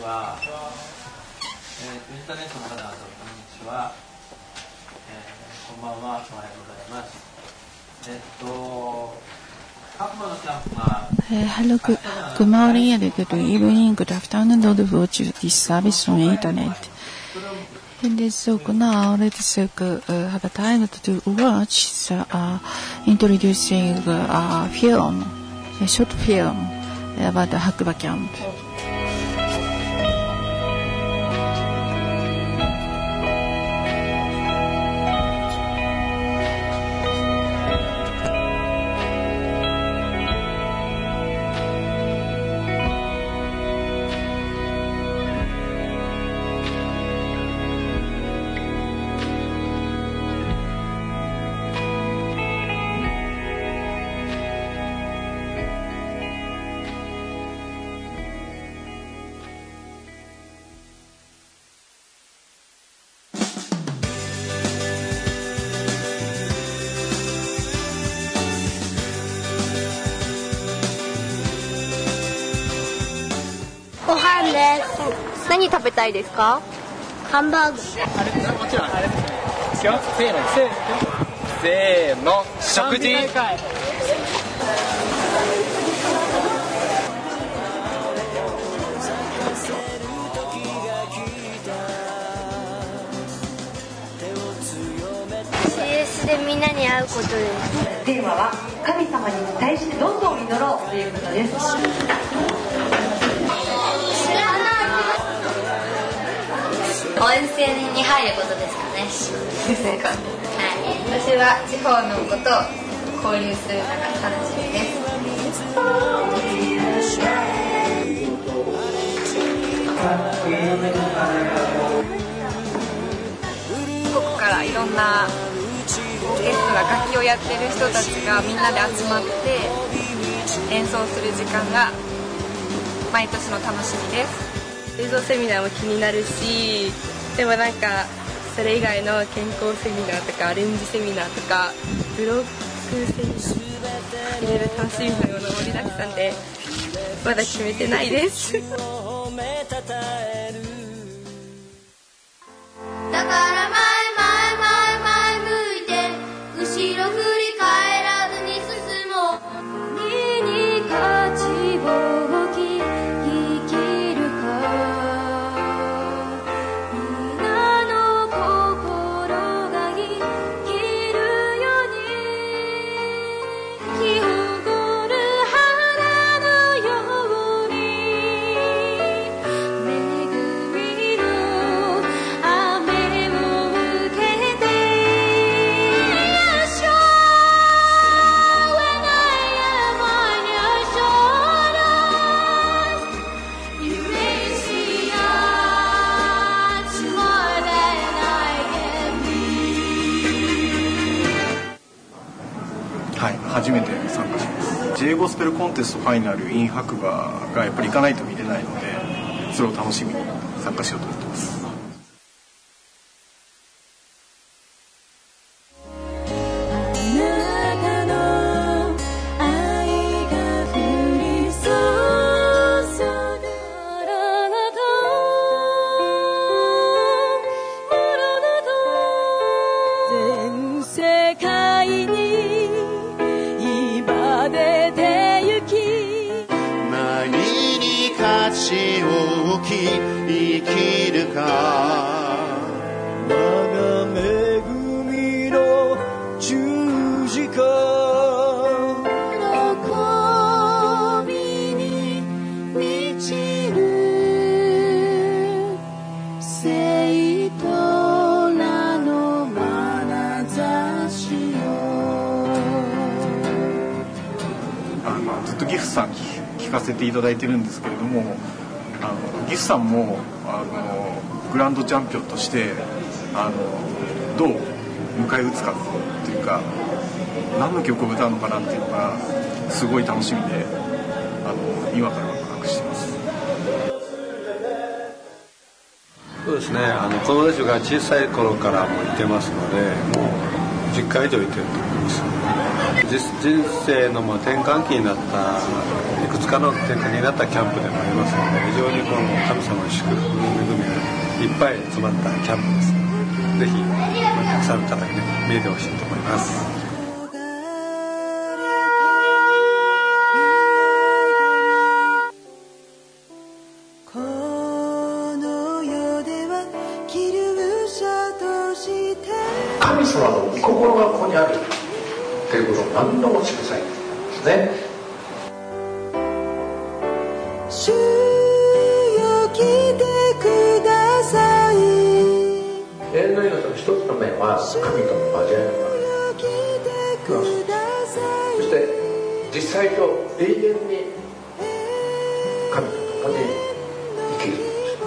は、インターネットの方々こんにちは、こんばんは、おはようございます。 Hello, good morning and good evening, good afternoon, those who watch this service on internet. So now let's have a time to watch introducing a film, a short film about the Hakuba camp. ご飯です。何食べたいですか？ハンバーグ。 もちろんあれですね。せーの、食事。 CS でみんなに会うことです。 テーマは神様に期待してどんどん祈ろうということです。 温泉に入ることですかね。はい。私は地方の子と交流するのが楽しみです。 各国からいろんなゲストが楽器をやってる人たちがみんなで集まって演奏する時間が毎年の楽しみです。 映像セミナーも気になるし、でもなんかそれ以外の健康セミナーとかアレンジセミナーとかブロックセミナーいろいろ楽しみなもの盛りだくさんでまだ決めてないです。 だから前向いて後ろ振り返らずに進もう。何に勝ちを置き生きるか。皆の心が生きるように日をごる花のように恵みの雨を受けて When I am on your shoulders You may see much more than I can be はい、初めて参加します。Jゴスペルコンテストファイナル in 白馬がやっぱり行かないと見れないので、それを楽しみに参加しようと思ってます。 あなたの愛が降り注ぐ全世界に今出て行き何に価値を置き生きるか。我が恵みの十字架喜びに満ちる聖徒らの眼差しよ。 ずっとギフさん聞かせていただいてるんですけれども、ギフさんもグランドチャンピオンとしてどう迎え撃つかというか、何の曲を歌うのかなっていうのがすごい楽しみで、今からワクワクしてます。 そうですね、子供たちが小さい頃からも行ってますので、もう10回以上行ってると思います。 人生のもう転換期になったいくつかの転換期になったキャンプでもありますので、非常にこの神様の祝福の恵みがいっぱい詰まったキャンプです。ぜひたくさんの方にね見えてほしいと思います。 神様の御心がここにあるということを何度も示されているんですね。主よ来てください。永遠の命の一つの面は神との交わりの場面。そして実際と永遠に神と共に生きる。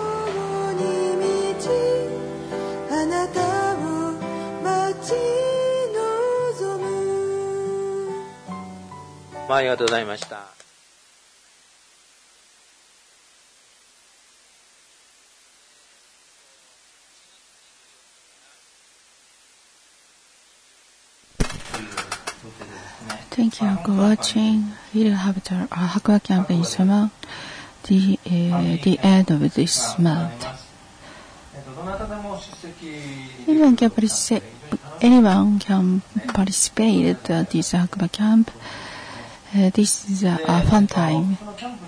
ありがとうございました。 Thank you for watching. We'll have the Hakua camp in summer, the end of this month. Anyone can participate at this Hakua camp. This is a fun time.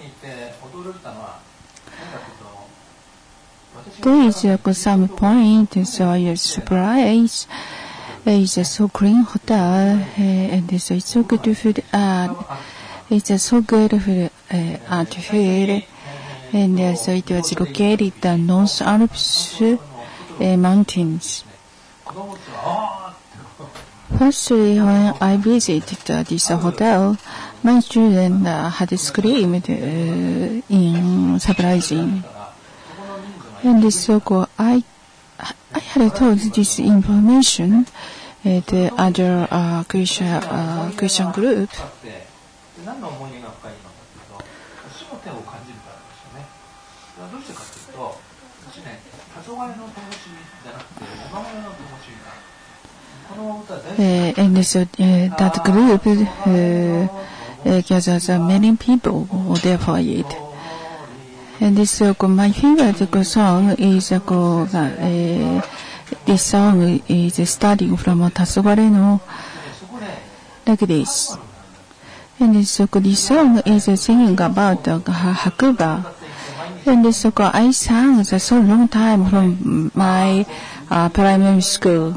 There is some point, so I was surprised. It's so clean hotel, and so it's so good food. It's so good food, food, and so it was located in the North Alps mountains. Firstly, when I visited this hotel, my children had screamed in surprising. And so I had told this information to other Christian group. And so that group gathers many people there for it. And so my favorite song is this song is starting from Tasogareno like this. And so this song is singing about Hakuba. And so I sang the so long time from my primary school.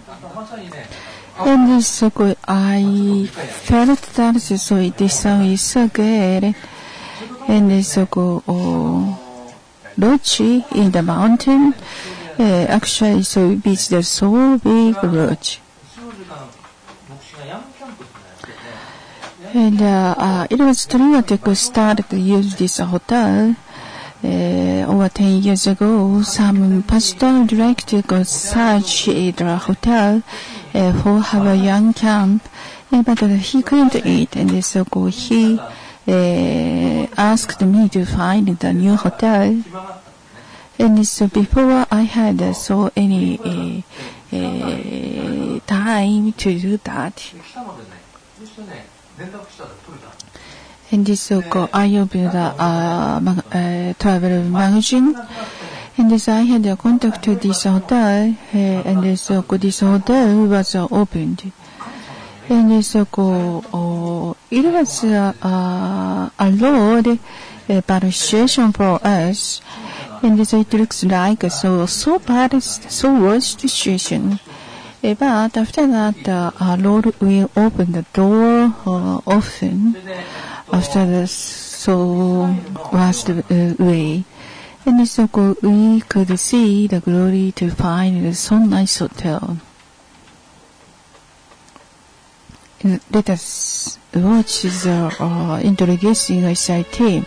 And so I felt that so this song is so good. And so lodge in the mountain. Actually, so it's the so big lodge. And it was traumatic start to use this hotel. Over 10 years ago, some pastor directed to search the hotel for Hawaiian camp, but he couldn't eat, and so he asked me to find the new hotel. And so before I had so any time to do that. And so I opened a travel magazine, and so I had a contact to this hotel, and so this hotel was opened. And so it was a load bad situation for us, and so it looks like so bad, so worst situation. But after that, Lord will open the door often after the so worst way. And so we could see the glory to find so nice hotel. Let us watch the introducing SI team.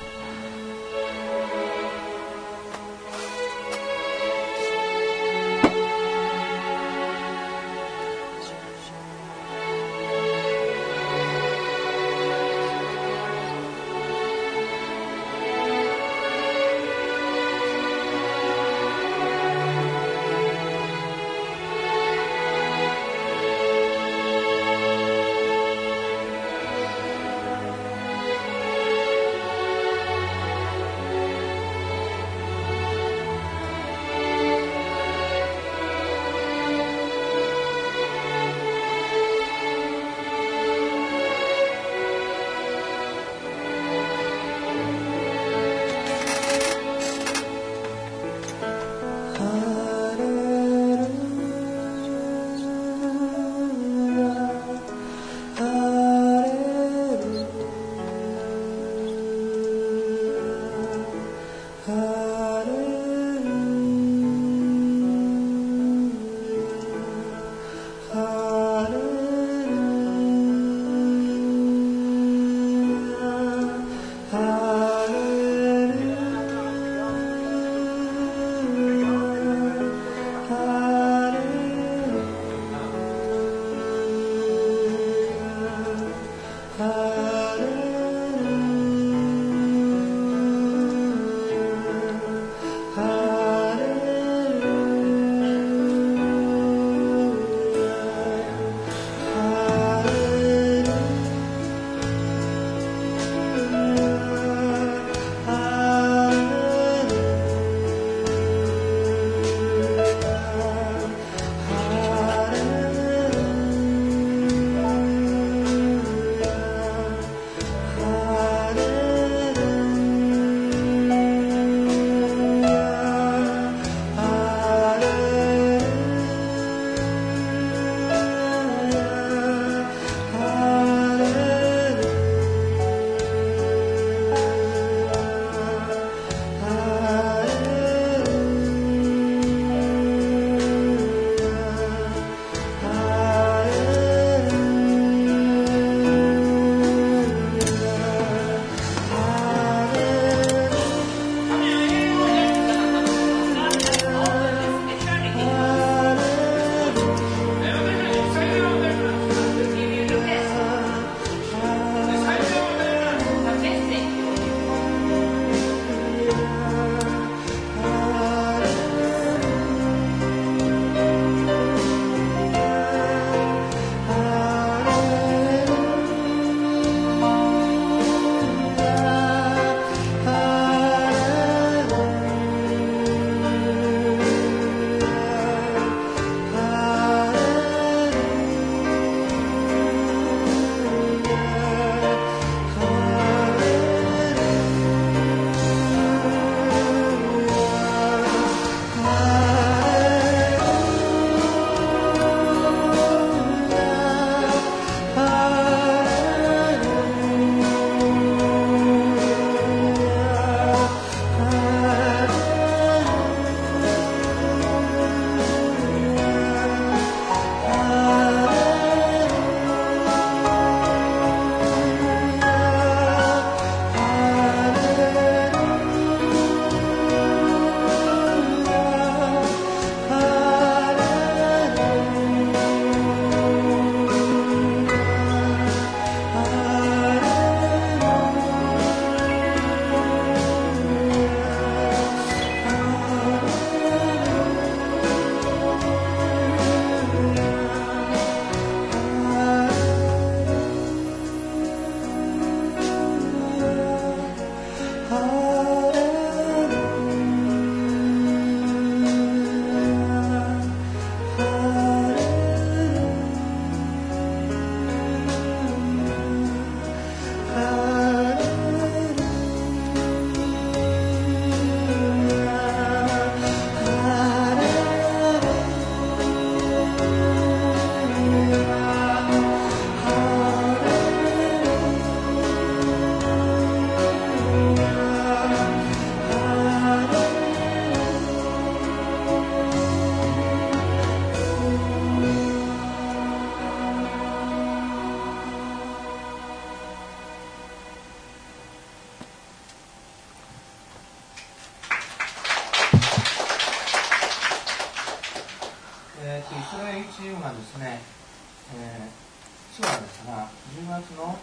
スラエルチームがですね、ツアーですから10月の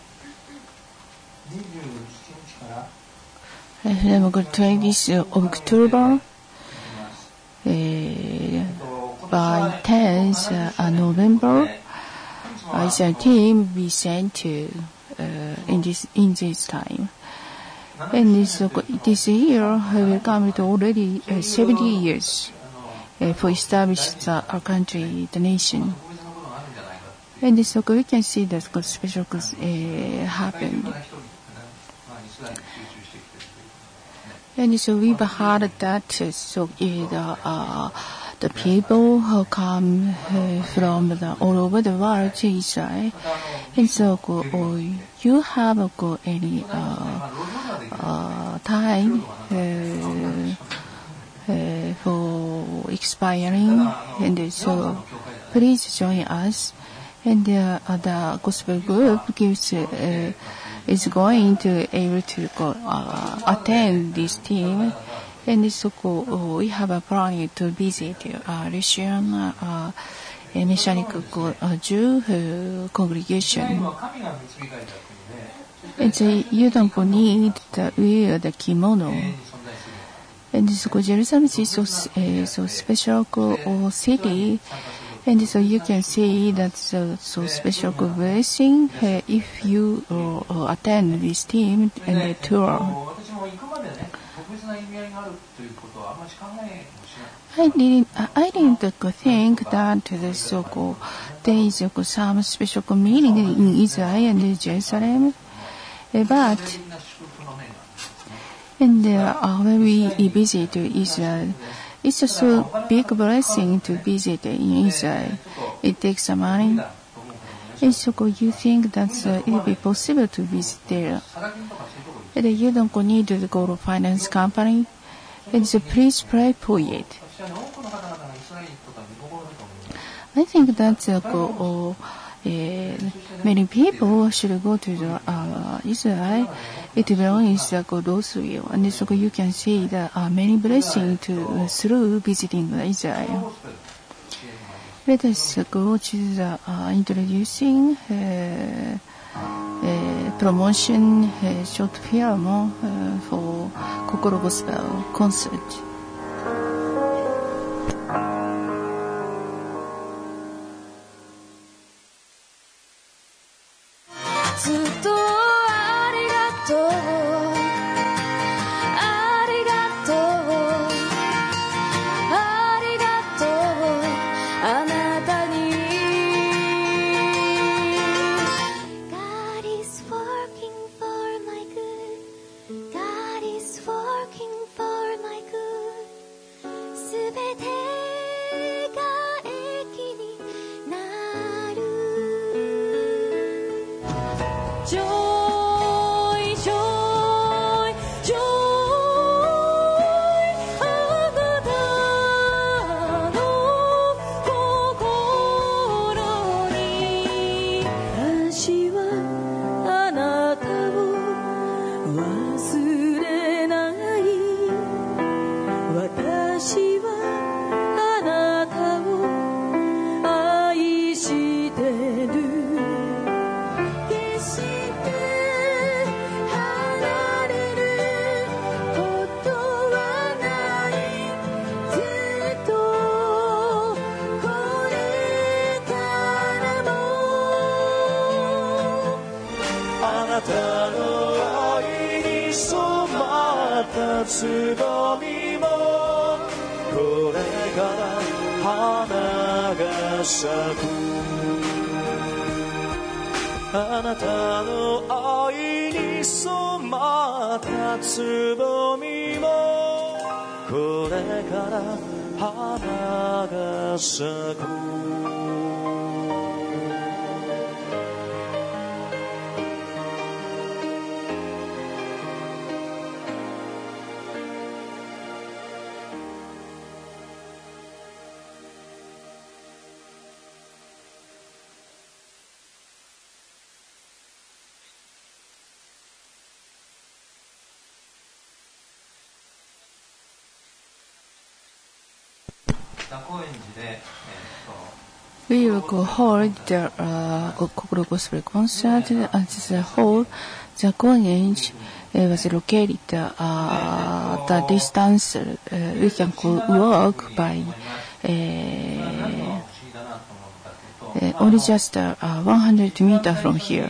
27日から 20th October by 10th November is a team be sent to in this time. And this year will come to already 70 years for establish our country, the nation. And so we can see that special happened. And so we've heard that the people who come from all over the world to Israel. And so you have any time for expiring, and so please join us. And the gospel group is going to able to attend this team. And so we have a plan to visit Russian Messianic Jew congregation. And so you don't need to wear the kimono. And so Jerusalem is so special city. And so you can see that so special blessing if you attend this team and the tour. I didn't think that there is some special meaning in Israel and Jerusalem, but when we visit Israel, it's a so big blessing to visit in Israel. It takes some money. And so you think that it will be possible to visit there. And you don't need to go to finance company. And so please pray for it. I think that many people should go to Israel. It belongs to God's will, and so you can see that many blessings through visiting Israel. Let us go to the introducing promotion short film for Kokoro Gospel concert. ずっとありがとうありがとうありがとうあなたに God is working for my good God is working for my good すべてが益になるJoy, joy, joy あなたの心に私はあなたを忘れない私はあなたを愛してるつぼみもこれから花が咲くあなたの愛に染まったつぼみもこれから花が咲く北高円寺で、 We will hold the Kokoro Gospel concert at the hall. The Grange was located the distance we can walk by only just 100 meters from here.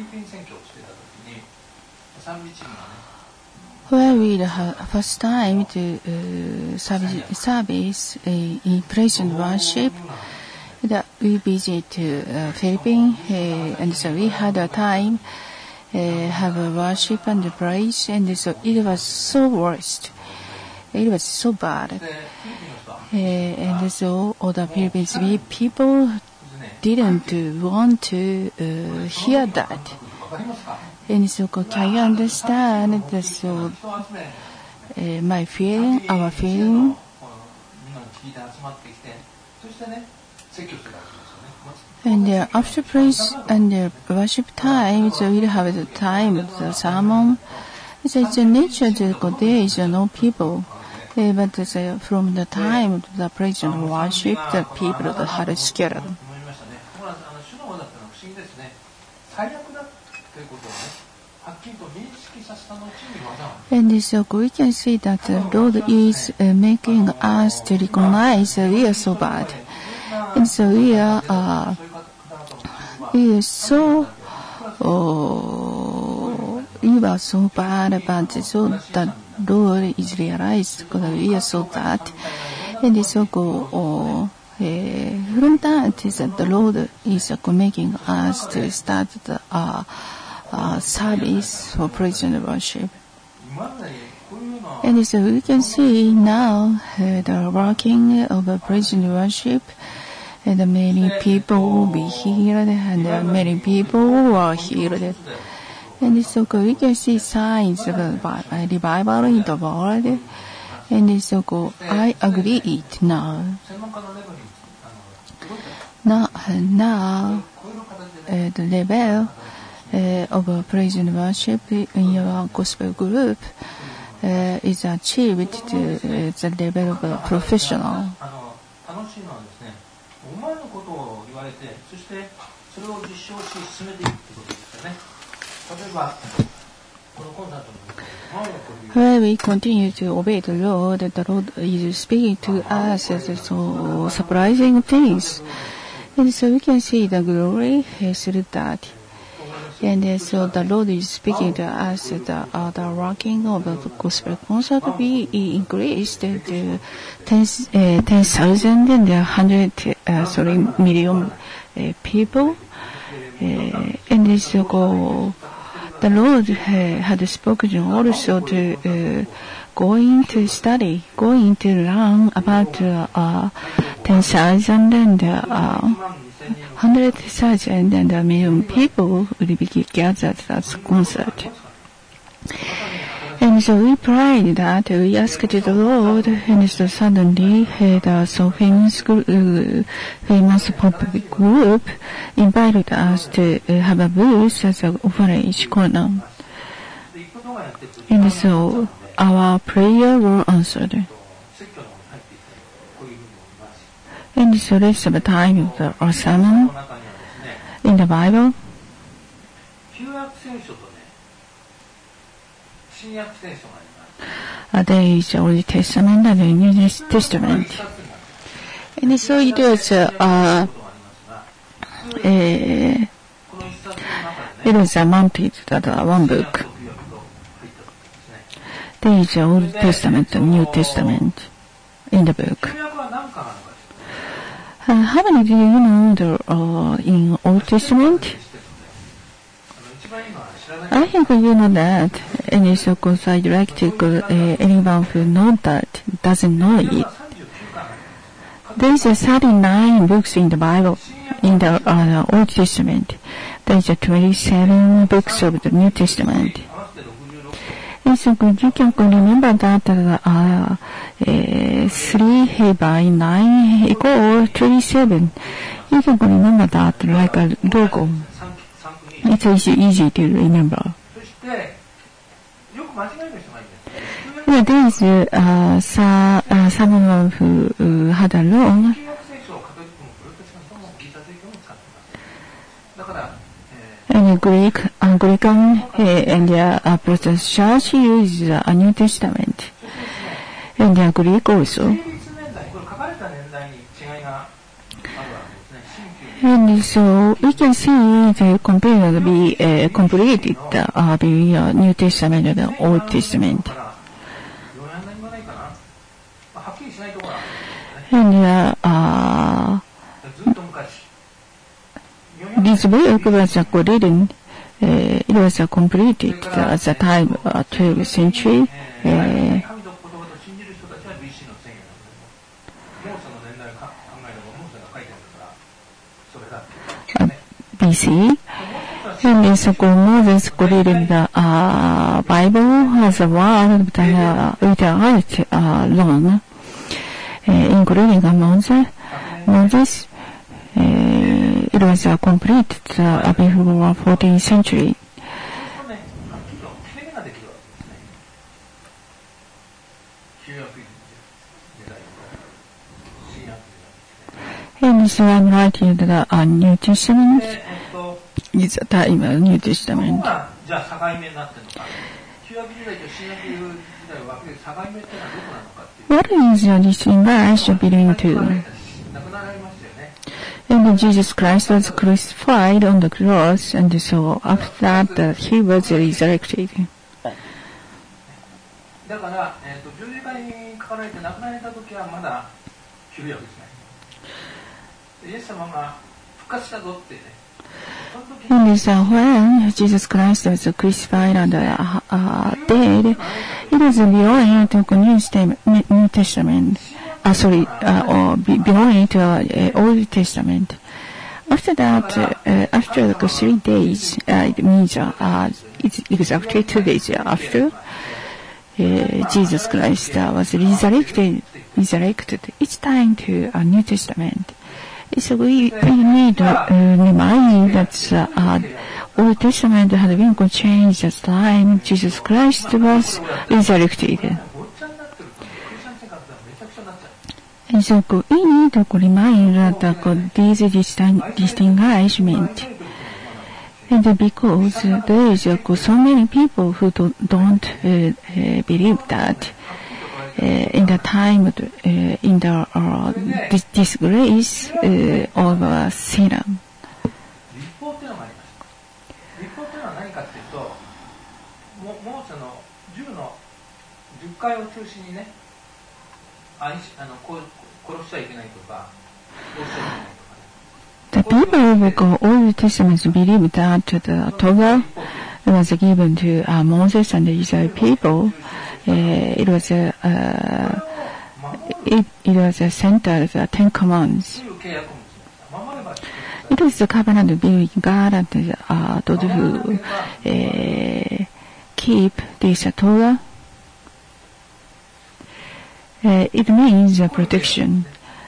Where we had first time to service in praise and worship, that we visit Philippines, and so we had a time have a worship and praise, and so it was so worst. It was so bad, and so all the Philippines people didn't want to hear that. And so can you understand that? So my feeling, our feeling. And after praise and worship time, so we have the time of the sermon. It's a nature that there is no people. But from the time of the praise and worship, the people that had scattered. And so we can see that the Lord is making us to recognize that we are so bad. And so we are so bad, but so that Lord is realized because we are so bad. And so from that is that the Lord is making us to start the service for praise and worship. And so we can see now the working of praise and worship, and many people will be healed, and many people are healed. And so we can see signs of revival in the world. And so I agree it now. Now the level of praise and worship in your gospel group is achieved to the level of a professional. Where we continue to obey the Lord is speaking to us as so surprising things. And so we can see the glory through that. And so the Lord is speaking to us the working of the gospel concert be increased to 10,000 and 100 million people. And so the Lord had spoken also to going to study, going to learn about 10,000 and 100,000 and a million people will be gathered at the concert. And so we prayed that, we asked the Lord, and so suddenly the so famous pop group invited us to have a booth as an orphanage corner. And so our prayer were answered. And so the rest of the time of our sermon in the Bible, there is Old Testament and the New Testament. And so it was mounted that one book. There is Old Testament and New Testament in the book. How many do you know in Old Testament? I think you know that, and it's of course I'd like to anyone who knows that doesn't know it. There is 39 books in the Bible, in the Old Testament. There is 27 books of the New Testament. And so you can remember that 3 by 9 equals 27. You can remember that like a logo. It's easy to remember. There is someone who had a loan, And Greek, Anglican, and the Protestant Church use a New Testament. And the Greek also. And so we can see the comparison to be completed between New Testament and the Old Testament. And this book was written, it was completed at the time, 12th century. BC. And so Moses created the Bible as a word without long, including Moses. It was completed before 14th century. And so I'm writing the New Testament. It's a time of New Testament. What is the distinction between two? And Jesus Christ was crucified on the cross, and so after that he was resurrected. And so when Jesus Christ was crucified and dead, it was belonging to New Testament. Or belonging to Old Testament. After that, after 3 days, it means it's exactly 2 days after Jesus Christ was resurrected. It's time to a New Testament. So we need to remind that Old Testament had been changed at the time Jesus Christ was resurrected. And so we need to remind that these distinguishment. And because there is so many people who don't believe that in the time in the disgrace of sinner. The people of Old Testament believe that the Torah was given to Moses and the Israel people. It was centered the 10 Commandments. It was the covenant between God and those who keep this Torah. It means protection.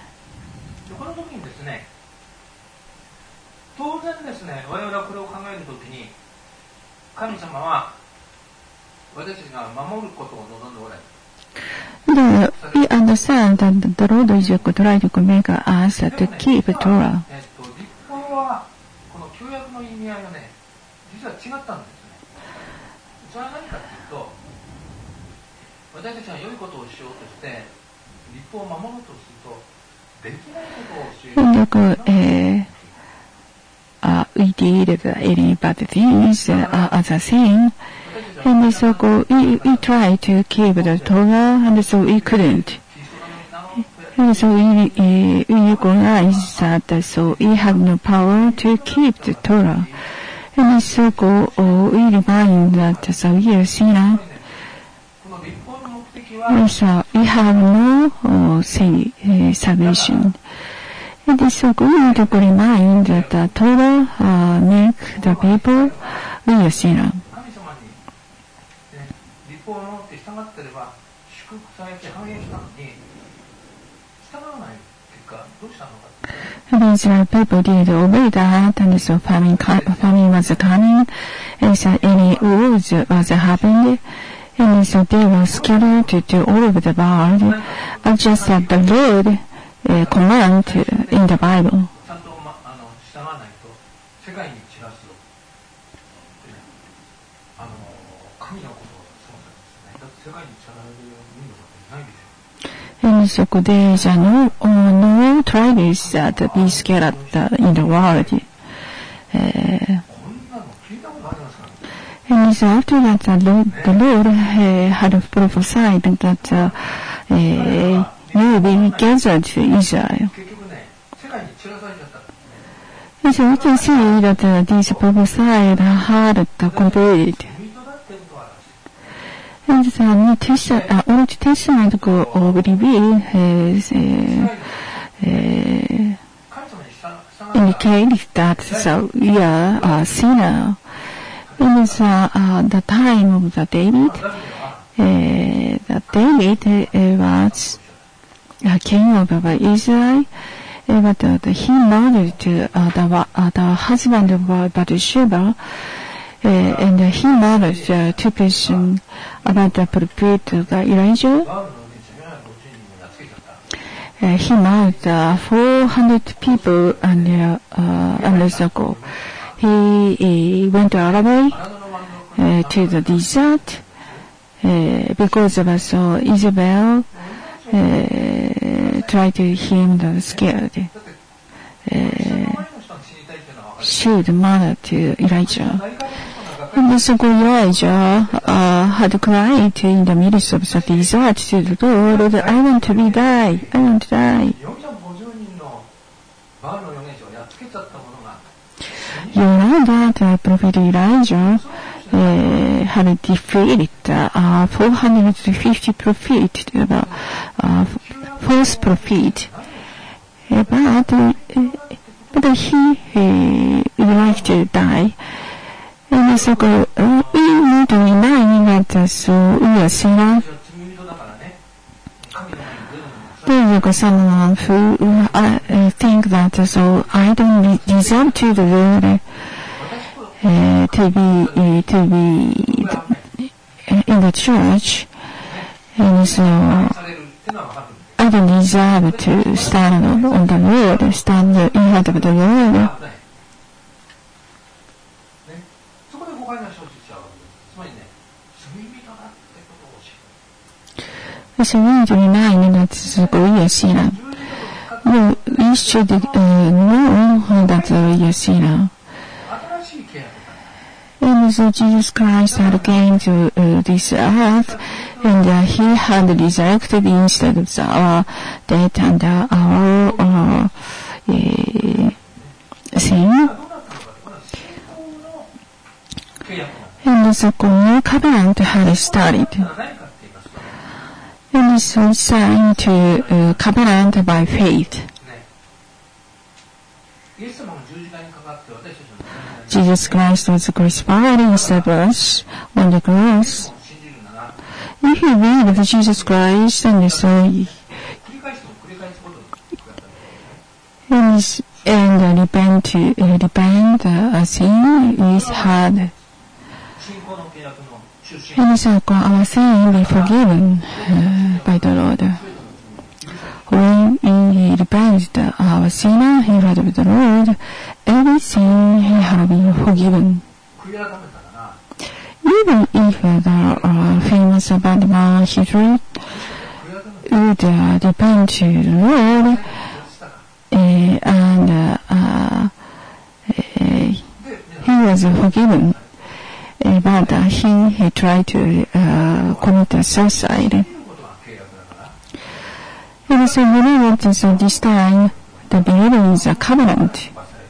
当然ですね、我々はこれを考えるときに、神様は私たちが守ることを望んでおられる。 We understand that the Lord is trying to make us to keep Torah. 立法はこの旧約の意味合いがね、実は違ったんですね。それは何かというと、私たちが良いことをしようとして、立法を守ろうとすると、できないことをしようとする。 We did any bad things as a sin, and so we tried to keep the Torah, and so we couldn't. And so we realized that so we have no power to keep the Torah, and so we remind that so we are sinner, and so we have no salvation. It is so good to remind that the Torah make the people be a sinner. And Israel people did obey that, and so famine was coming, and so any wars was happening, and so they were scattered to all over the world, just as the Lord command in the Bible. And so there is no tribes that be scattered in the world. And so after that, the Lord had prophesied that you will be gathered to Israel. And so we can see that these prophesied had completed. And the Old Testament will reveal indicate that so we are a sinner. In the time of the David, David was king of Israel, but he married to the husband of Bathsheba, and he married two persons about the prophet Elijah. He married 400 people and so he went to Arabia to the desert because of so Isabel tried to him the scared. She mother to Elijah. And so Elijah had cried in the midst of the desert to the Lord, I want to die, I want to die. You know that Prophet Elijah had defeated 450 prophets, false prophet. But he would like to die. And so we need to remind that so we are sinners. There is someone who think that so I don't deserve to the Lord to be in the church, and so I don't deserve to stand on the Lord, stand in front of the Lord. So we need to remind that we are sinners. We should know that we are sinners. And so Jesus Christ had came to this earth, and he had resurrected instead of our death and our sin. And so new covenant had started. And so it's signed to covenant by faith. Jesus Christ was crucified instead of us on the cross. If you believe in Jesus Christ and so and repent sin is hard. And so our sin be forgiven by the Lord. When he repents our sin in front of the Lord, every sin he has been forgiven. Even if the famous bad man Hitler would repent to the Lord, and he was forgiven. But he tried to commit suicide. And so we know that this time the believer is a covenant.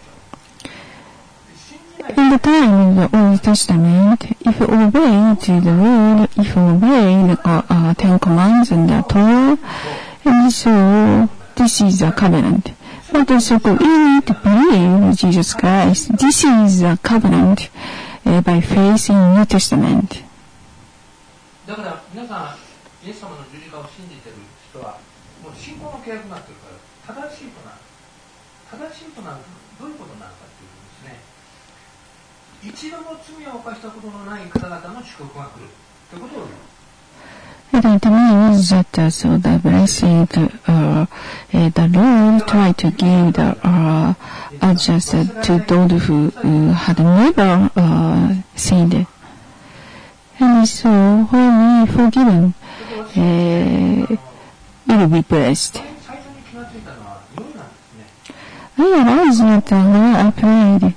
In the time of the Old Testament, if you obey to the Lord, if you obey the Ten Commandments and the Torah, and so this is a covenant. But also we need to believe in Jesus Christ. This is a covenant by faith in New Testament. だから皆さんイエス様の十字架を信じている人はもう信仰の契約になっているから正しいとなるどういうことなのかというとですね、一度も罪を犯したことのない方々の祝福が来るということを言う。 And it means that so the blessing the Lord tried to give the adjust to those who had never sinned. And so when we forgiven, we will be blessed. I realized that when I prayed,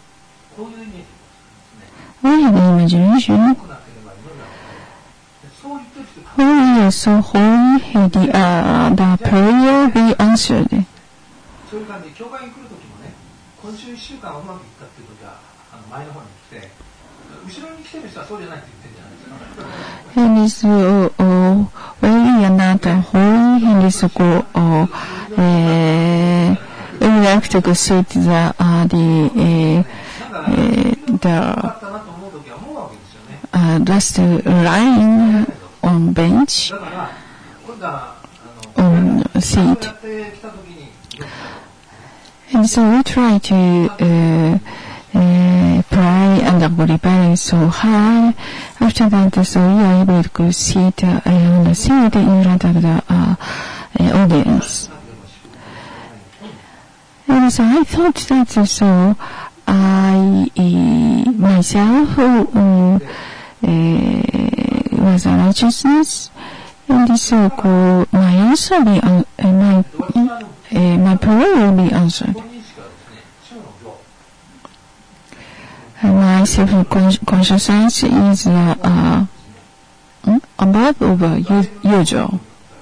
I had an imagination. When we are so holy, the prayer will be answered. And so when we are not holy, and so we would like to go sit the last line on bench, on seat. And so we try to pray and our balance so high. After that, so we are able to sit on the seat in front of the audience. And so I thought that so I myself was a righteousness, and so my answer my prayer will be answered. My self-consciousness is above over usual.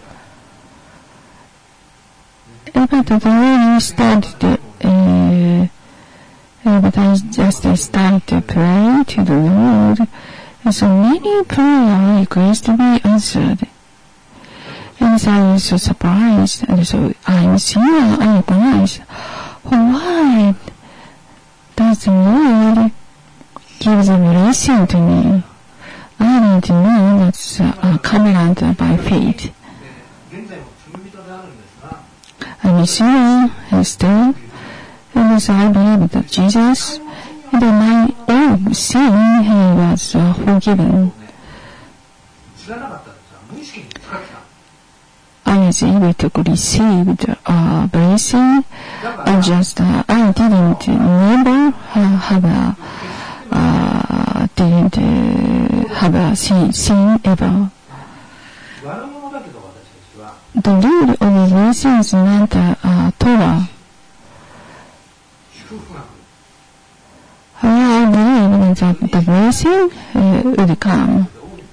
But the way we started, but I just started to pray to the Lord, and so many prayer requests to be answered. And so I was so surprised, and so I recognize, why does the Lord give the blessing to me? I need to know that's a covenant by faith. I'm a sinner, and still, and so I believe that Jesus, and my own sin, he was forgiven. I was able to receive the blessing. I just I didn't never have a sin ever. The rule of the blessing is not Torah. I believe that the blessing would come.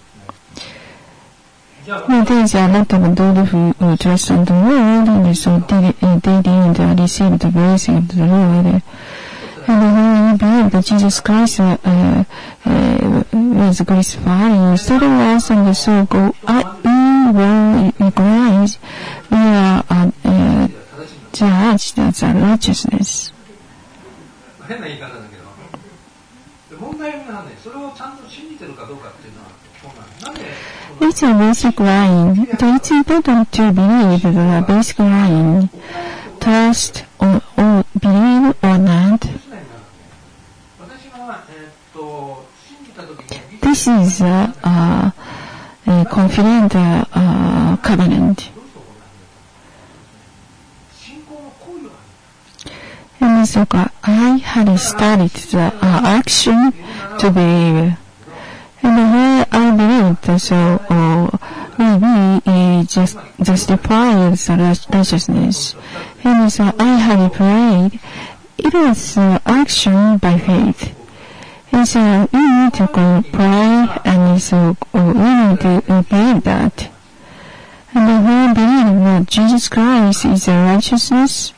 There is a lot of those who trust on the Lord, and so they didn't receive the blessing of the Lord. And we believe that Jesus Christ was crucified instead of us, and so we will recognize we are judged as a righteousness. It's a basic line. It's important to believe the basic line. Trust or believe or not. This is a confident covenant. And so I had started the action to believe. And where I believed, so we just justified the righteousness. And so I had prayed. It was action by faith. And so we need to pray, and so we need to believe that. And when we believe that Jesus Christ is a righteousness,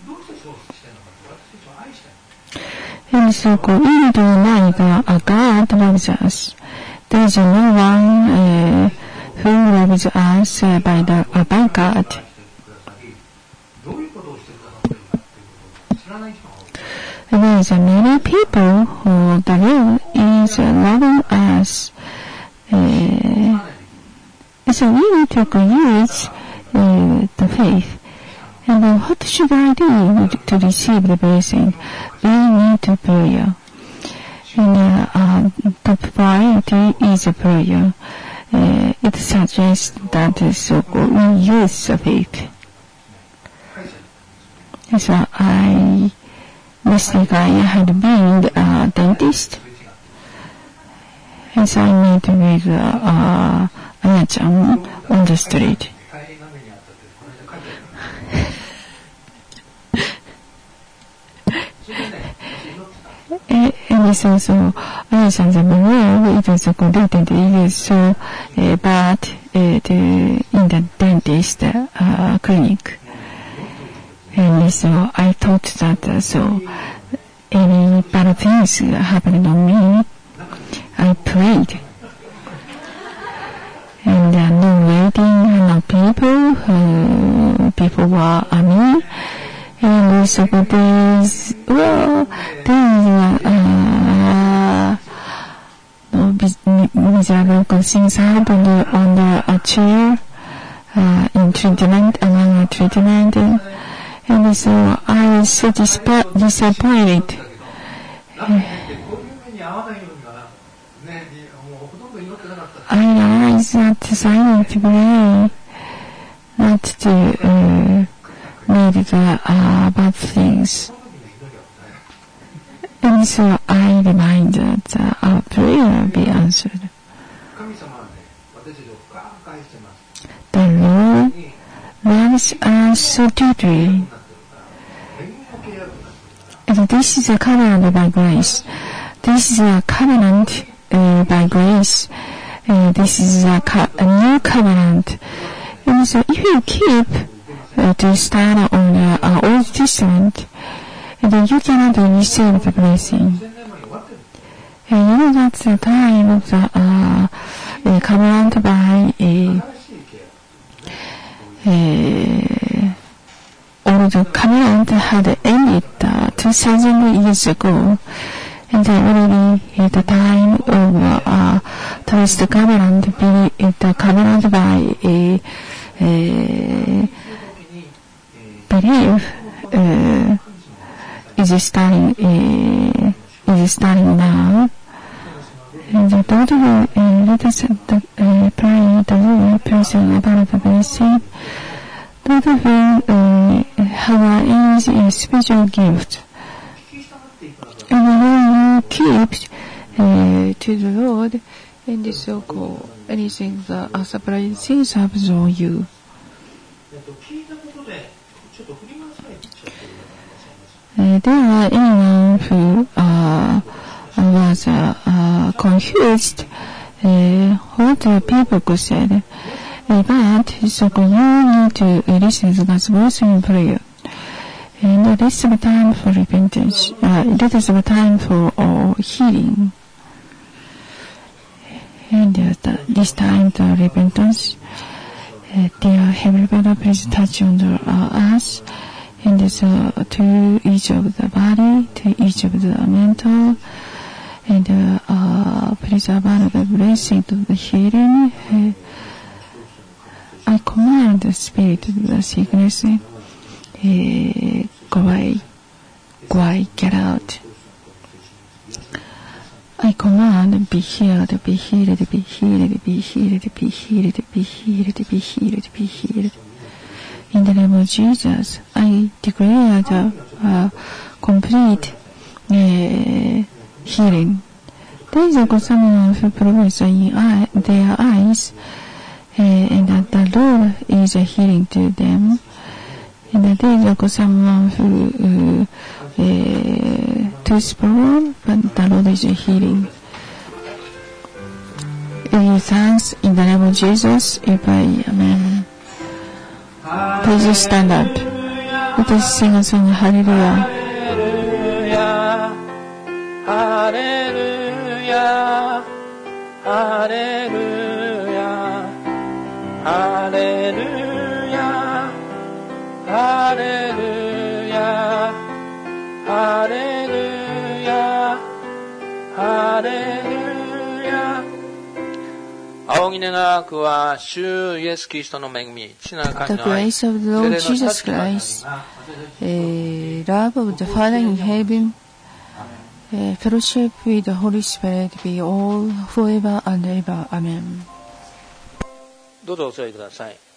and so we need to know that God loves us. There is no one who loves us by God. There is many people who the Lord is loving us. So we need to use the faith. And what should I do to receive the blessing? We need to pray. And the priority is a prayer. It suggests that so we use the faith. So last week I had been a dentist. as I met with Aya-chan on the street. And it's also Aya-chan's aware it was conducted. It is so bad in the dentist clinic. And so I thought that so any bad things happened on me. I prayed. And no waiting, no people. People were me. And so there's, well, miserable things happened on a chair in treatment, among treatment. And so I was so disappointed. I realized that silent pray not to make the bad things. And so I remind that our prayer will be answered. The Lord loves us so deeply. And this is a covenant by grace. This is a covenant by grace. This is a new covenant. And so if you keep to start on the Old Testament, then you cannot receive the blessing. And you know that's the time of the covenant by all the covenant had ended 2,000 years ago. And already at the time of towards the covenant, the covenant by belief is starting now. And the Lord will let us pray the Lord person about the blessing. Lord will have a spiritual gift. And when you keep to the Lord, and the so-called anything that surprising things happens on you. There are anyone who was confused what the people could say, but so you need to listen to God's voice in prayer. And this is the time for repentance. This is the time for healing. And this time for repentance. Dear Heavenly Father, please touch on us. And so to each of the body, to each of the mental, and please abandon the blessing to the healing. I command the spirit of the sickness. Go away, get out. I command, be healed, be healed, be healed, be healed, be healed, be healed, be healed, be healed. In the name of Jesus, I declare the complete healing. There is also someone who progress in their eyes, and that the Lord is a healing to them. And there is also someone who tooth problem, but the Lord is a healing. Give you thanks in the name of Jesus. We pray. Amen. Please stand up. Let us sing a song. Hallelujah. Hallelujah. Hallelujah. Hallelujah. Hallelujah. Hallelujah. Hallelujah. 仰ぎ願くは主イエスキリストの恵み、父なる神の愛、 The grace of the Lord Jesus Christ, love of the Father in heaven, fellowship with the Holy Spirit be all forever and ever. Amen. どうぞお座りください。